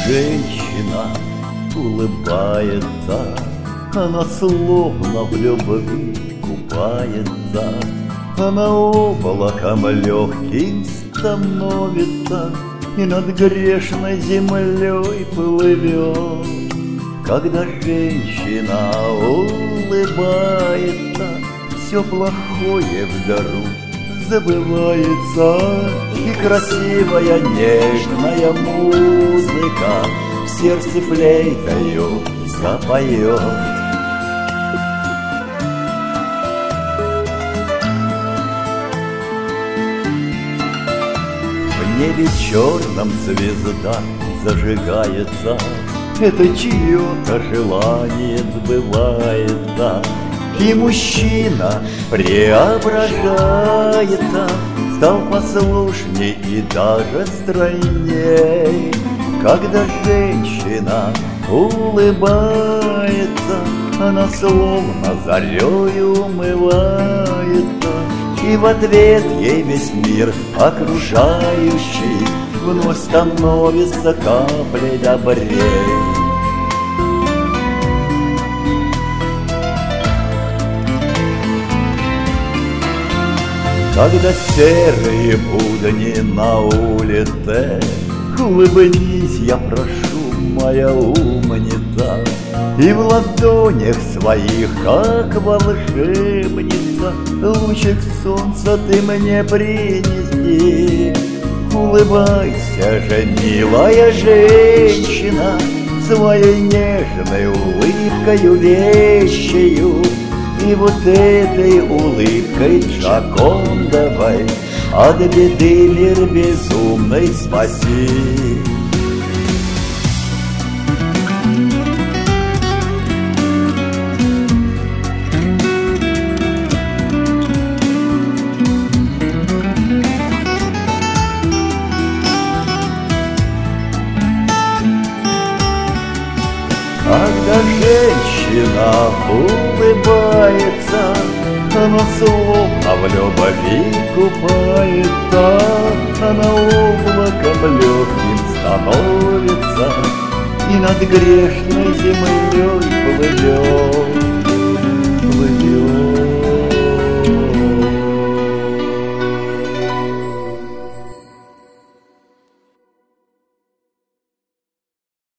женщина улыбается, она словно в любви купается, она облаком легким становится и над грешной землей плывет. Когда женщина улыбается, все плохое вдруг забывается, и красивая нежная музыка в сердце флейтою запоет. В небе черном звезда зажигается, это чье-то желание сбывается, и мужчина преображается, стал послушней и даже стройней. Когда женщина улыбается, она словно зарею умывается, и в ответ ей весь мир окружающий вновь становится каплей добрей. Когда серые будни на улице, улыбнись, я прошу, моя умница, и в ладонях своих, как волшебница, лучик солнца ты мне принеси. Улыбайся же, милая женщина, своей нежной улыбкою вещею, и вот этой улыбкой Джокондовой от беды мир безумный спаси. Когда женщина улыбается, она словно в любви купается, она облаком легким становится и над грешной землей плывет.